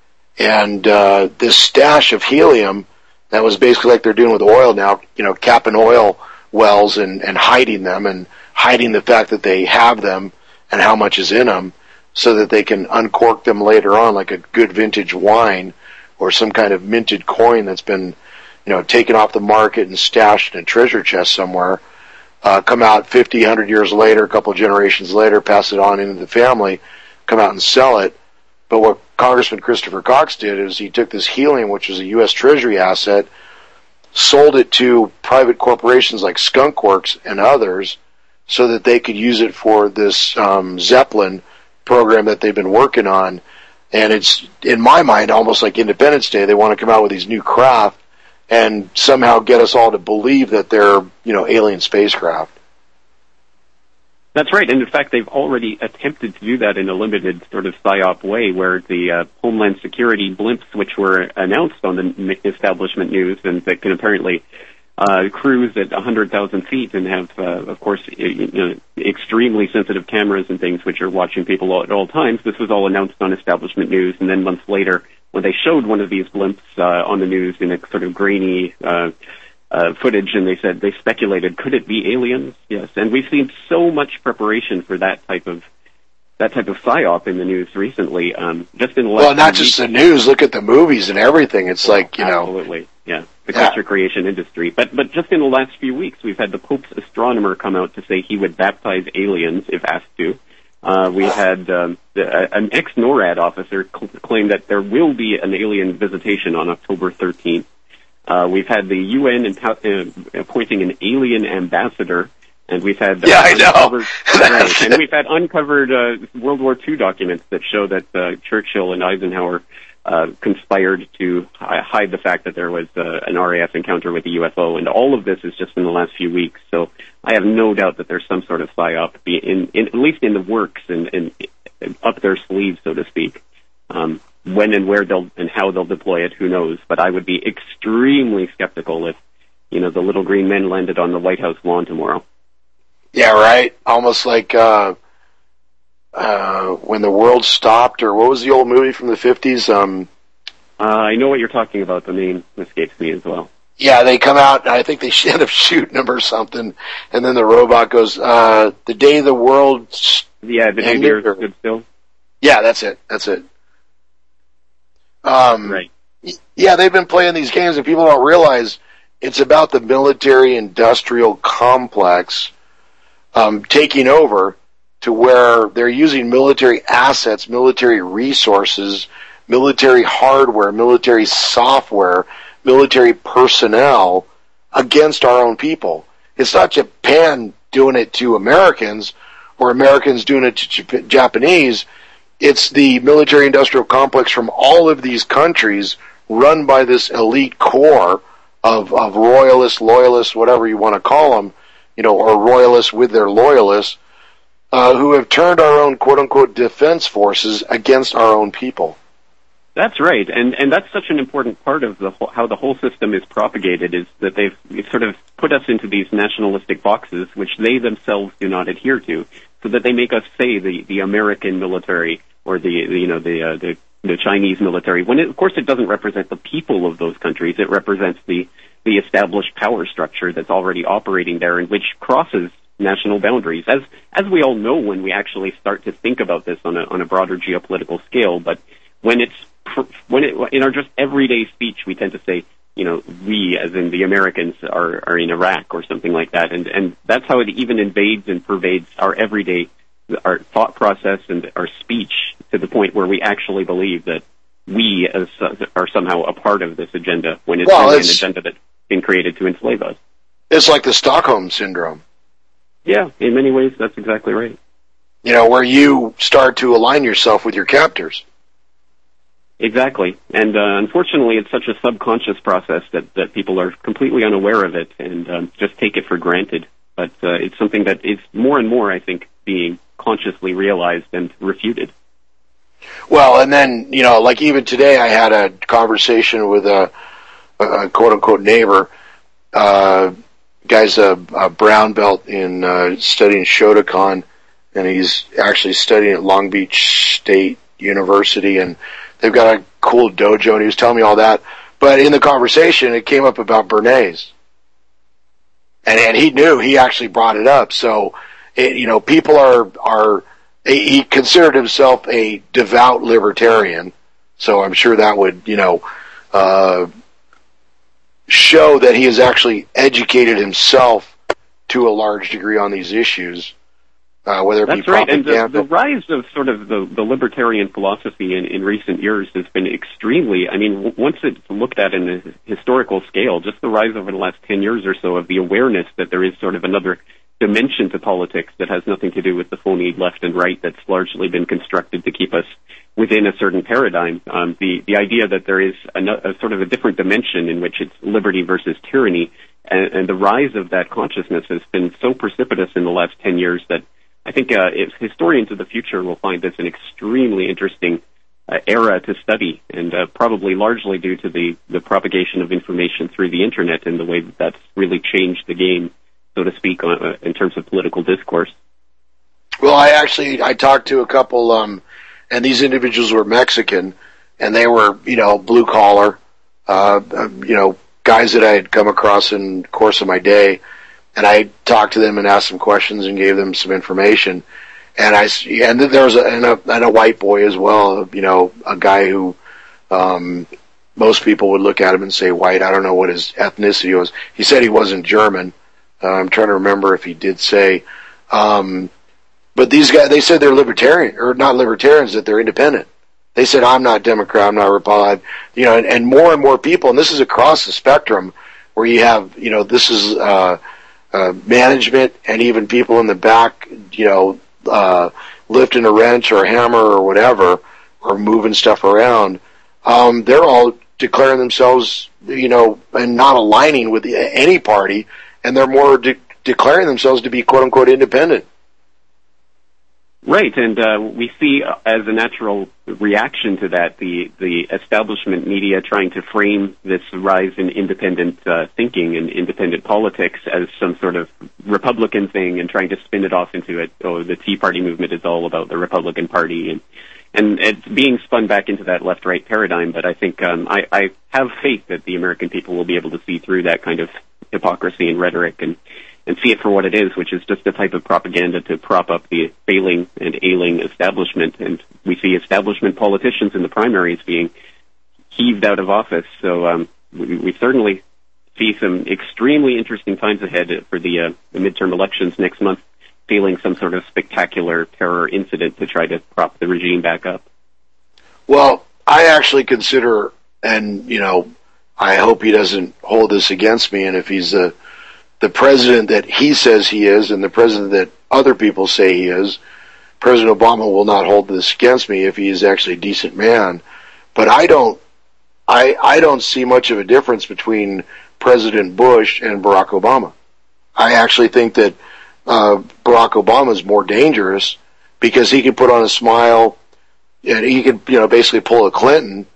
And uh, this stash of helium, that was basically like they're doing with oil now, you know, capping oil wells and, and hiding them, and hiding the fact that they have them and how much is in them, so that they can uncork them later on like a good vintage wine or some kind of minted coin that's been, you know, taken off the market and stashed in a treasure chest somewhere. Uh, come out fifty, one hundred years later, a couple of generations later, pass it on into the family, come out and sell it. But what Congressman Christopher Cox did is he took this helium, which was a U S Treasury asset, sold it to private corporations like Skunk Works and others, so that they could use it for this um, Zeppelin program that they've been working on. And it's, in my mind, almost like Independence Day. They want to come out with these new craft and somehow get us all to believe that they're, you know, alien spacecraft. That's right, and in fact, they've already attempted to do that in a limited sort of psyop way, where the uh, Homeland Security blimps, which were announced on the establishment news, and that can apparently uh, cruise at one hundred thousand feet and have, uh, of course, you know, extremely sensitive cameras and things which are watching people at all times. This was all announced on establishment news, and then months later, when they showed one of these blimps uh, on the news in a sort of grainy uh Uh, footage, and they said, they speculated, could it be aliens? Yes, and we've seen so much preparation for that type of that type of psyop in the news recently. Um, just in the last well, not just the news. Look at the movies and everything. It's well, like you absolutely. know, absolutely, yeah, the yeah. culture creation industry. But but just in the last few weeks, we've had the Pope's astronomer come out to say he would baptize aliens if asked to. Uh, we had um, the, uh, an ex-NORAD officer cl- claim that there will be an alien visitation on October thirteenth. Uh, we've had the U N impo- uh, appointing an alien ambassador, and we've had uh, yeah, I know. right, and we've had uncovered uh, World War Two documents that show that uh, Churchill and Eisenhower uh, conspired to hi- hide the fact that there was uh, an R A F encounter with a U F O, and all of this is just in the last few weeks. So I have no doubt that there's some sort of psyop, be in, in at least in the works and, and, and up their sleeves, so to speak. Um, When and where they'll and how they'll deploy it, who knows? But I would be extremely skeptical if, you know, the little green men landed on the White House lawn tomorrow. Yeah, right. Almost like uh, uh, when the world stopped, or what was the old movie from the fifties? Um, uh, I know what you're talking about. The name escapes me as well. Yeah, they come out, and I think they end up shooting them or something, and then the robot goes, uh, "The day the world." Yeah, the day the earth stood still. Yeah, that's it. That's it. Um, right. Yeah, they've been playing these games, and people don't realize it's about the military-industrial complex um, taking over to where they're using military assets, military resources, military hardware, military software, military personnel against our own people. It's not Japan doing it to Americans or Americans doing it to Jap- Japanese. It's the military-industrial complex from all of these countries run by this elite core of, of royalists, loyalists, whatever you want to call them, you know, or royalists with their loyalists, uh, who have turned our own quote-unquote defense forces against our own people. That's right, and and that's such an important part of the whole, how the whole system is propagated, is that they've, they've sort of put us into these nationalistic boxes, which they themselves do not adhere to, so that they make us say the, the American military or the, the you know the, uh, the the Chinese military, when it, of course it doesn't represent the people of those countries. It represents the the established power structure that's already operating there, and which crosses national boundaries, as as we all know when we actually start to think about this on a on a broader geopolitical scale. But when it's when it in our just everyday speech, we tend to say, you know, we, as in the Americans, are are in Iraq or something like that, and and that's how it even invades and pervades our everyday, our thought process and our speech, to the point where we actually believe that we as uh, are somehow a part of this agenda, when it's well, really it's, an agenda that's been created to enslave us. It's like the Stockholm Syndrome. Yeah, in many ways, that's exactly right. You know, where you start to align yourself with your captors. Exactly. And uh, unfortunately, it's such a subconscious process that, that people are completely unaware of it and um, just take it for granted. But uh, it's something that is more and more, I think, being consciously realized and refuted. Well, and then, you know, like even today I had a conversation with a, a quote-unquote neighbor. Uh, guy's a, a brown belt in uh, studying Shotokan, and he's actually studying at Long Beach State University, and they've got a cool dojo, and he was telling me all that. But in the conversation, it came up about Bernays. And, and he knew, he actually brought it up. So, it, you know, people are, are, he considered himself a devout libertarian. So I'm sure that would, you know, uh, show that he has actually educated himself to a large degree on these issues. Uh, whether it That's be right, and the, propaganda. the rise of sort of the, the libertarian philosophy in, in recent years has been extremely, I mean, w- once it's looked at in a historical scale, just the rise over the last ten years or so of the awareness that there is sort of another dimension to politics that has nothing to do with the phony left and right that's largely been constructed to keep us within a certain paradigm. Um, the, the idea that there is a, a sort of a different dimension in which it's liberty versus tyranny, and, and the rise of that consciousness has been so precipitous in the last ten years that I think uh, if historians of the future will find this an extremely interesting uh, era to study, and uh, probably largely due to the, the propagation of information through the Internet and the way that that's really changed the game, so to speak, uh, in terms of political discourse. Well, I actually, I talked to a couple, um, and these individuals were Mexican, and they were, you know, blue collar, uh, you know, guys that I had come across in the course of my day. And I talked to them and asked them questions and gave them some information. And I, and there was a, and a, and a white boy as well, you know, a guy who, um, most people would look at him and say white. I don't know what his ethnicity was. He said he wasn't German. Uh, I'm trying to remember if he did say, um, but these guys, they said they're libertarian, or not libertarians, that they're independent. They said, I'm not Democrat, I'm not Republican, you know, and, and more and more people, and this is across the spectrum, where you have, you know, this is, uh, Uh, management and even people in the back, you know, uh, lifting a wrench or a hammer or whatever, or moving stuff around. Um, they're all declaring themselves, you know, and not aligning with any party, and they're more de- declaring themselves to be quote unquote independent. Right, and uh, we see uh, as a natural reaction to that the, the establishment media trying to frame this rise in independent uh, thinking and independent politics as some sort of Republican thing, and trying to spin it off into it. Oh, the Tea Party movement is all about the Republican Party, and and it's being spun back into that left-right paradigm. But I think um, I, I have faith that the American people will be able to see through that kind of hypocrisy and rhetoric, and and see it for what it is, which is just a type of propaganda to prop up the failing and ailing establishment. And we see establishment politicians in the primaries being heaved out of office. So um, we, we certainly see some extremely interesting times ahead for the, uh, the midterm elections next month, feeling some sort of spectacular terror incident to try to prop the regime back up. Well, I actually consider, and, you know, I hope he doesn't hold this against me, and if he's the the president that he says he is and the president that other people say he is, President Obama will not hold this against me if he is actually a decent man. But I don't, I, I don't see much of a difference between President Bush and Barack Obama. I actually think that uh, Barack Obama is more dangerous because he can put on a smile and he can, you know, basically pull a Clinton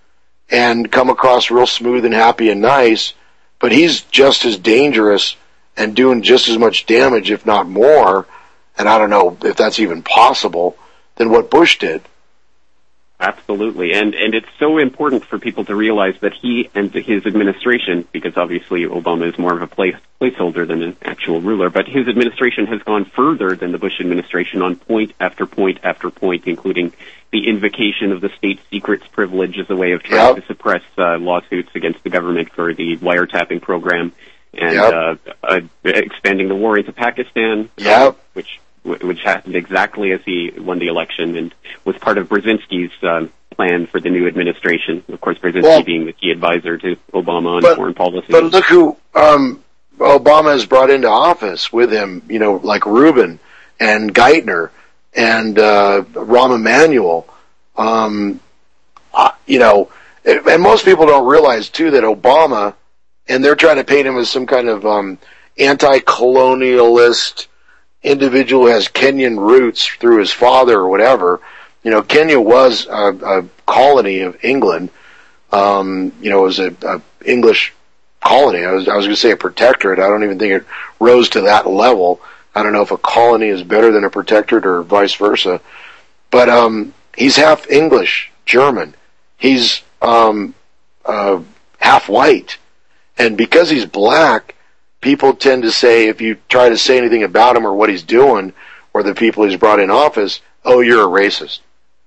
and come across real smooth and happy and nice, but he's just as dangerous and doing just as much damage, if not more, and I don't know if that's even possible, than what Bush did. Absolutely, and and it's so important for people to realize that he and his administration, because obviously Obama is more of a place, placeholder than an actual ruler, but his administration has gone further than the Bush administration on point after point after point, including the invocation of the state secrets privilege as a way of trying yep. to suppress uh, lawsuits against the government for the wiretapping program, and yep. uh, uh, expanding the war into Pakistan, yep. uh, which which happened exactly as he won the election and was part of Brzezinski's uh, plan for the new administration. Of course, Brzezinski well, being the key advisor to Obama on but, foreign policy. But look who um, Obama has brought into office with him, you know, like Rubin and Geithner and uh, Rahm Emanuel. Um, uh, you know, and most people don't realize, too, that Obama, and they're trying to paint him as some kind of um, anti-colonialist individual who has Kenyan roots through his father or whatever. You know, Kenya was a, a colony of England. Um, you know, it was a, a English colony. I was, I was going to say a protectorate. I don't even think it rose to that level. I don't know if a colony is better than a protectorate or vice versa. But um, he's half English, German. He's um, uh, half white. And because he's black, people tend to say, if you try to say anything about him or what he's doing or the people he's brought in office, oh, you're a racist.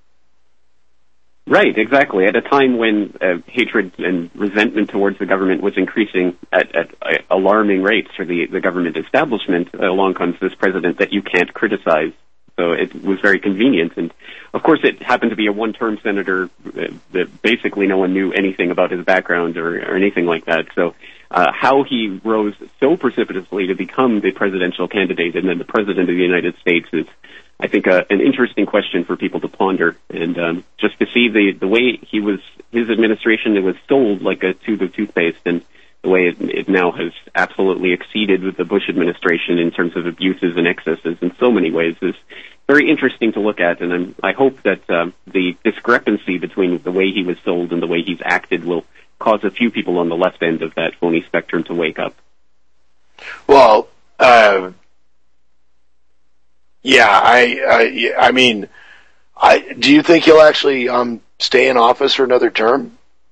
Right, exactly. At a time when uh, hatred and resentment towards the government was increasing at, at uh, alarming rates for the, the government establishment, uh, along comes this president that you can't criticize. So it was very convenient. And, of course, it happened to be a one-term senator uh, that basically no one knew anything about his background or, or anything like that. So uh, how he rose so precipitously to become the presidential candidate and then the president of the United States is, I think, uh, an interesting question for people to ponder. And um, just to see the, the way he was, his administration, it was sold like a tube of toothpaste, and the way it, it now has absolutely exceeded with the Bush administration in terms of abuses and excesses in so many ways is very interesting to look at. And I'm, I hope that uh, the discrepancy between the way he was sold and the way he's acted will cause a few people on the left end of that phony spectrum to wake up. Well, uh, yeah, I, I, I mean, I, do you think he'll actually um, stay in office for another term?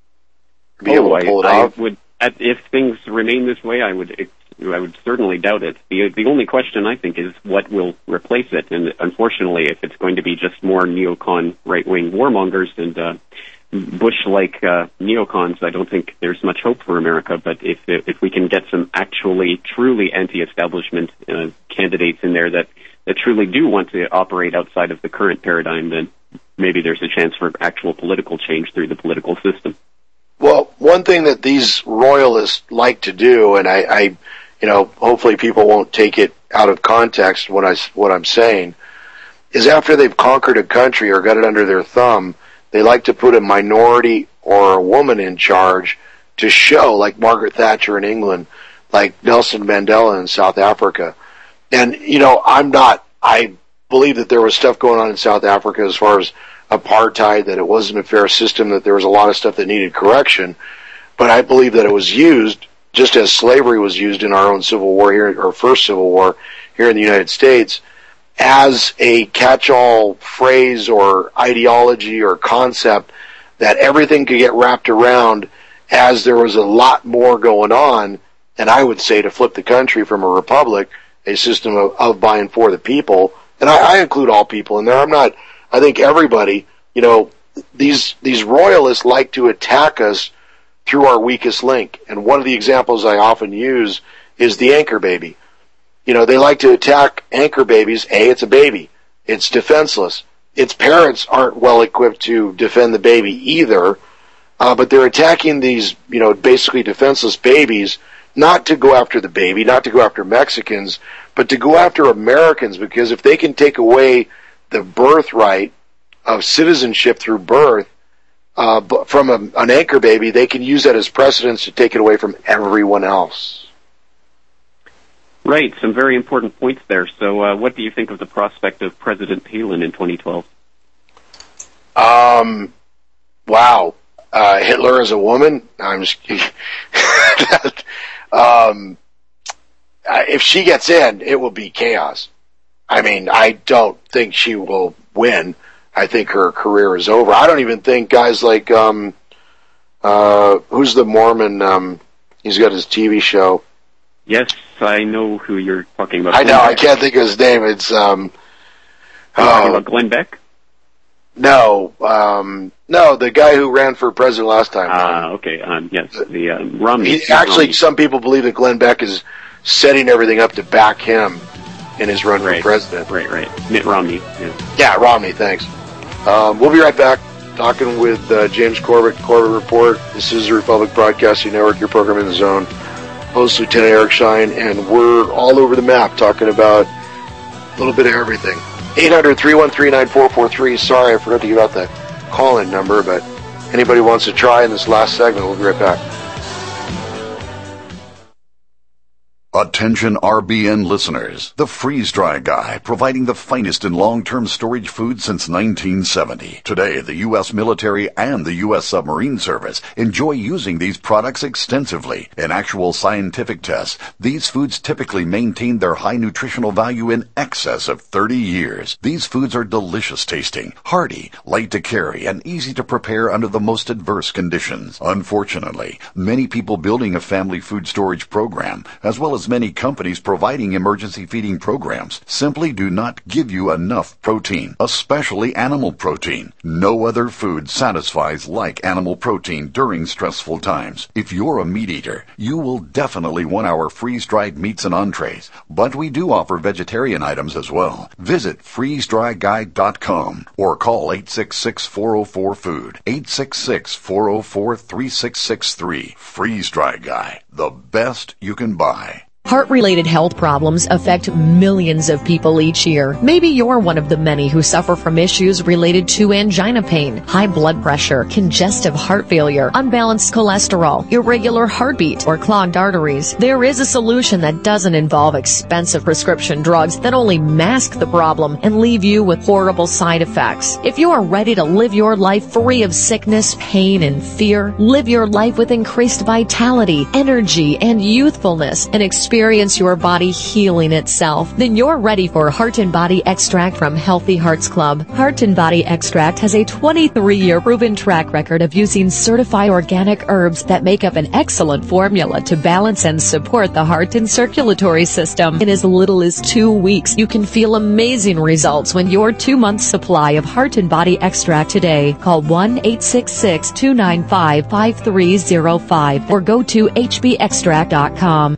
Be oh, able to pull it I, off? I would. If things remain this way, I would I would certainly doubt it. The the only question, I think, is what will replace it. And unfortunately, if it's going to be just more neocon right-wing warmongers and uh, Bush-like uh, neocons, I don't think there's much hope for America. But if if we can get some actually truly anti-establishment uh, candidates in there that, that truly do want to operate outside of the current paradigm, then maybe there's a chance for actual political change through the political system. Well, one thing that these royalists like to do, and I, I, you know, hopefully people won't take it out of context what I what I'm saying, is after they've conquered a country or got it under their thumb, they like to put a minority or a woman in charge to show, like Margaret Thatcher in England, like Nelson Mandela in South Africa. And you know, I'm not. I believe that there was stuff going on in South Africa as far as apartheid, that it wasn't a fair system, that there was a lot of stuff that needed correction, but I believe that it was used, just as slavery was used in our own Civil War here, or first Civil War here in the United States, as a catch-all phrase or ideology or concept that everything could get wrapped around as there was a lot more going on, and I would say to flip the country from a republic, a system of, of by and for the people, and I, I include all people in there. I'm not I think everybody, you know, these these royalists like to attack us through our weakest link. And one of the examples I often use is the anchor baby. You know, they like to attack anchor babies. A, it's a baby. It's defenseless. Its parents aren't well equipped to defend the baby either, uh, but they're attacking these, you know, basically defenseless babies, not to go after the baby, not to go after Mexicans, but to go after Americans, because if they can take away the birthright of citizenship through birth uh, from a, an anchor baby, they can use that as precedence to take it away from everyone else. Right, some very important points there. So uh, what do you think of the prospect of President Palin in twenty twelve? Um, wow. uh, Hitler as a woman. I'm just um, if she gets in, it will be chaos. I mean, I don't think she will win. I think her career is over. I don't even think guys like um, uh, who's the Mormon? Um, he's got his T V show. Yes, I know who you're talking about. I know. I can't think of his name. It's um. Are you talking uh, about Glenn Beck? No, um, no, the guy who ran for president last time. Ah, uh, okay. Um, yes, the um, Romney. He, actually, Romney. some people believe that Glenn Beck is setting everything up to back him in his run right. for president. Right, right. Mitt Romney. Yeah, yeah Romney. Thanks. Um, we'll be right back talking with uh, James Corbett, Corbett Report. This is the Republic Broadcasting Network, your program in the zone. Host Lieutenant Eric Shine, and we're all over the map talking about a little bit of everything. eight hundred, three one three, nine four four three. Sorry, I forgot to give out the call-in number, but anybody wants to try in this last segment, we'll be right back. Attention R B N listeners. The Freeze Dry Guy, providing the finest in long-term storage food since nineteen seventy. Today, the U S military and the U S submarine service enjoy using these products extensively. In actual scientific tests, these foods typically maintain their high nutritional value in excess of thirty years. These foods are delicious tasting, hearty, light to carry, and easy to prepare under the most adverse conditions. Unfortunately, many people building a family food storage program, as well as many companies providing emergency feeding programs, simply do not give you enough protein, especially animal protein. No other food satisfies like animal protein during stressful times. If you're a meat eater, you will definitely want our freeze-dried meats and entrees, but we do offer vegetarian items as well. Visit freeze dry guide dot com or call eight six six, four oh four, food, eight six six, four oh four, three six six three. Freeze Dry Guy, the best you can buy. Heart-related health problems affect millions of people each year. Maybe you're one of the many who suffer from issues related to angina pain, high blood pressure, congestive heart failure, unbalanced cholesterol, irregular heartbeat, or clogged arteries. There is a solution that doesn't involve expensive prescription drugs that only mask the problem and leave you with horrible side effects. If you are ready to live your life free of sickness, pain, and fear, live your life with increased vitality, energy, and youthfulness, and experience Experience your body healing itself, then you're ready for Heart and Body Extract from Healthy Hearts Club. Heart and Body Extract has a twenty-three year proven track record of using certified organic herbs that make up an excellent formula to balance and support the heart and circulatory system. In as little as two weeks, you can feel amazing results when your two-month supply of Heart and Body Extract today. Call one eight six six, two nine five, five three zero five or go to h b extract dot com.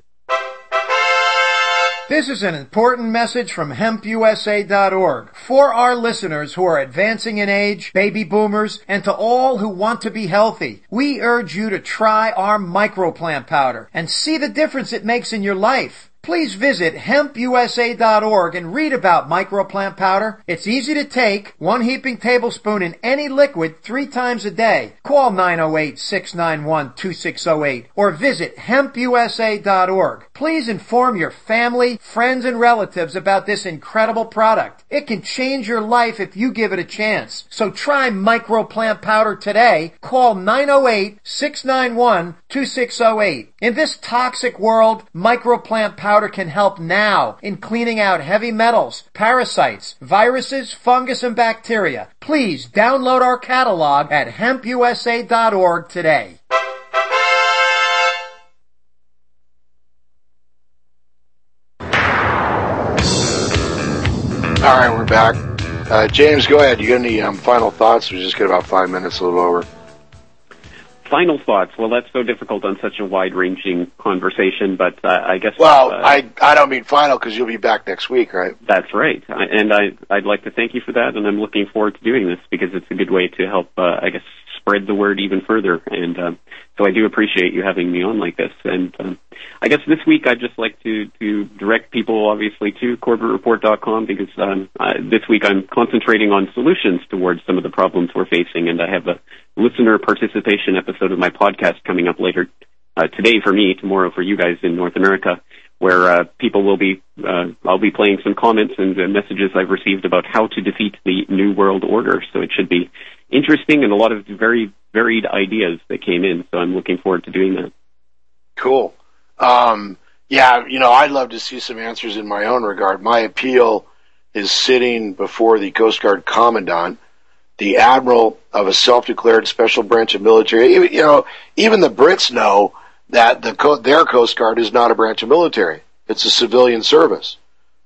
This is an important message from hemp u s a dot org for our listeners who are advancing in age, baby boomers, and to all who want to be healthy. We urge you to try our microplant powder and see the difference it makes in your life. Please visit hemp u s a dot org and read about microplant powder. It's easy to take, one heaping tablespoon in any liquid three times a day. Call nine oh eight, six nine one, two six oh eight or visit hemp u s a dot org. Please inform your family, friends, and relatives about this incredible product. It can change your life if you give it a chance. So try microplant powder today. Call nine oh eight, six nine one, two six oh eight. In this toxic world, microplant powder can help now in cleaning out heavy metals, parasites, viruses, fungus, and bacteria. Please download our catalog at hemp u s a dot org today. All right, we're back. Uh, James, go ahead. You got any um, final thoughts? We just got about five minutes, a little over. Final thoughts. Well, that's so difficult on such a wide-ranging conversation, but uh, I guess... Well, uh, I I don't mean final because you'll be back next week, right? That's right. I, and I, I'd like to thank you for that, and I'm looking forward to doing this because it's a good way to help, uh, I guess, spread the word even further. And uh, so I do appreciate you having me on like this. And um, I guess this week I'd just like to, to direct people, obviously, to corbett report dot com because um, uh, this week I'm concentrating on solutions towards some of the problems we're facing, and I have a listener participation episode of my podcast coming up later uh, today for me, tomorrow for you guys in North America, where uh, people will be, uh, I'll be playing some comments and uh, messages I've received about how to defeat the New World Order. So it should be interesting and a lot of very varied ideas that came in. So I'm looking forward to doing that. Cool. Um, yeah, you know, I'd love to see some answers in my own regard. My appeal is sitting before the Coast Guard Commandant, the Admiral of a self-declared special branch of military. Even, you know, even the Brits know that the co- their Coast Guard is not a branch of military. It's a civilian service.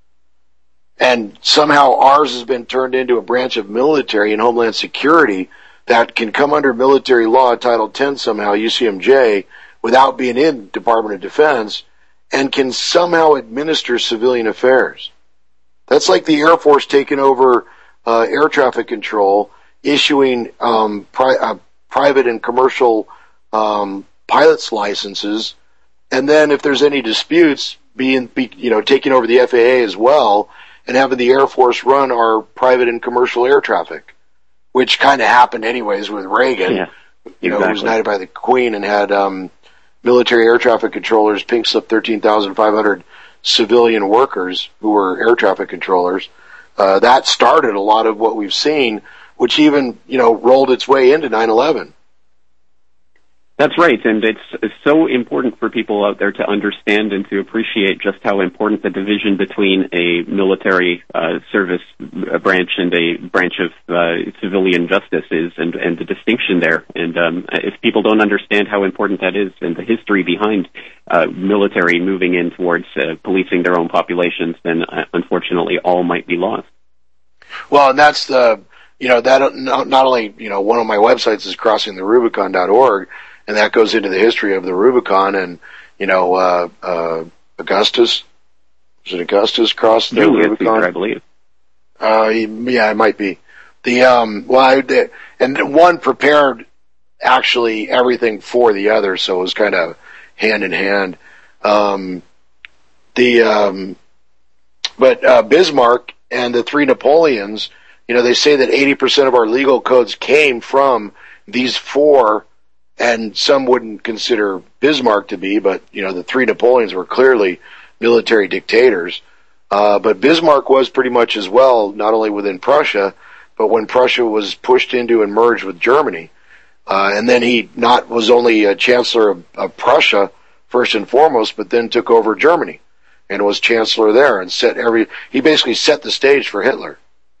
And somehow ours has been turned into a branch of military and Homeland Security that can come under military law, Title ten somehow, U C M J, without being in Department of Defense, and can somehow administer civilian affairs. That's like the Air Force taking over uh, air traffic control, issuing um, pri- uh, private and commercial um, pilots licenses, and then if there's any disputes, being be, you know taking over the F A A as well, and having the Air Force run our private and commercial air traffic, which kind of happened anyways with Reagan. Yeah, you know, exactly. who was knighted by the Queen and had um, military air traffic controllers pink slip thirteen thousand five hundred civilian workers who were air traffic controllers. Uh, that started a lot of what we've seen, which even, you know, rolled its way into nine eleven. That's right, and it's, it's so important for people out there to understand and to appreciate just how important the division between a military uh, service branch and a branch of uh, civilian justice is, and, and the distinction there. And um, if people don't understand how important that is and the history behind uh, military moving in towards uh, policing their own populations, then uh, unfortunately all might be lost. Well, and that's the, you know, that not, not only, you know, one of my websites is crossing the rubicon dot org, and that goes into the history of the Rubicon, and, you know, uh, uh, Augustus, was it Augustus crossed the Julius Rubicon? Caesar, I believe. Uh, yeah, it might be. The, um, well, I, the, and one prepared actually everything for the other, so it was kind of hand in hand. Um, the, um, but, uh, Bismarck and the three Napoleons, you know, they say that eighty percent of our legal codes came from these four. And some wouldn't consider Bismarck to be, but, you know, the three Napoleons were clearly military dictators. Uh, but Bismarck was pretty much as well, not only within Prussia, but when Prussia was pushed into and merged with Germany. Uh, and then he not was only a chancellor of, of Prussia, first and foremost, but then took over Germany and was chancellor there and set every, he basically set the stage for Hitler.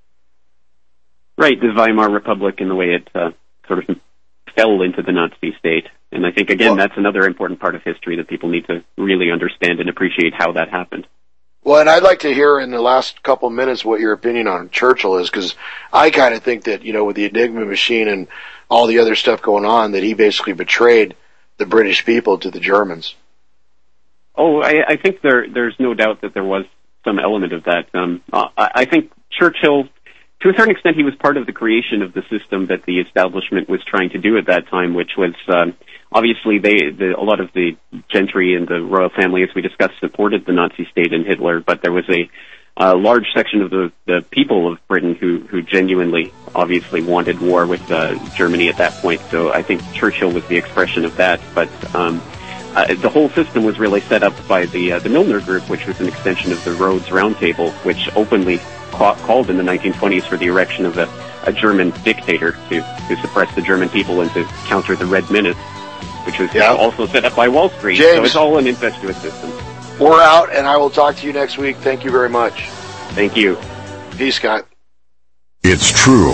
Right, the Weimar Republic and the way it uh, sort of fell into the Nazi state. And I think, again, well, that's another important part of history that people need to really understand and appreciate how that happened. Well, and I'd like to hear in the last couple of minutes what your opinion on Churchill is, because I kind of think that, you know, with the Enigma machine and all the other stuff going on, that he basically betrayed the British people to the Germans. Oh, I, I think there there's no doubt that there was some element of that. Um, I, I think Churchill, to a certain extent, he was part of the creation of the system that the establishment was trying to do at that time, which was um, obviously they, the, a lot of the gentry and the royal family, as we discussed, supported the Nazi state and Hitler, but there was a, a large section of the, the people of Britain who, who genuinely, obviously, wanted war with uh, Germany at that point. So I think Churchill was the expression of that. But um, uh, the whole system was really set up by the uh, the Milner Group, which was an extension of the Rhodes Roundtable, which openly called in the nineteen twenties for the erection of a, a German dictator to, to suppress the German people and to counter the Red Menace, which was yeah. also set up by Wall Street. James, so it's all an incestuous system. We're out, and I will talk to you next week. Thank you very much. Thank you. Peace, Scott. It's true.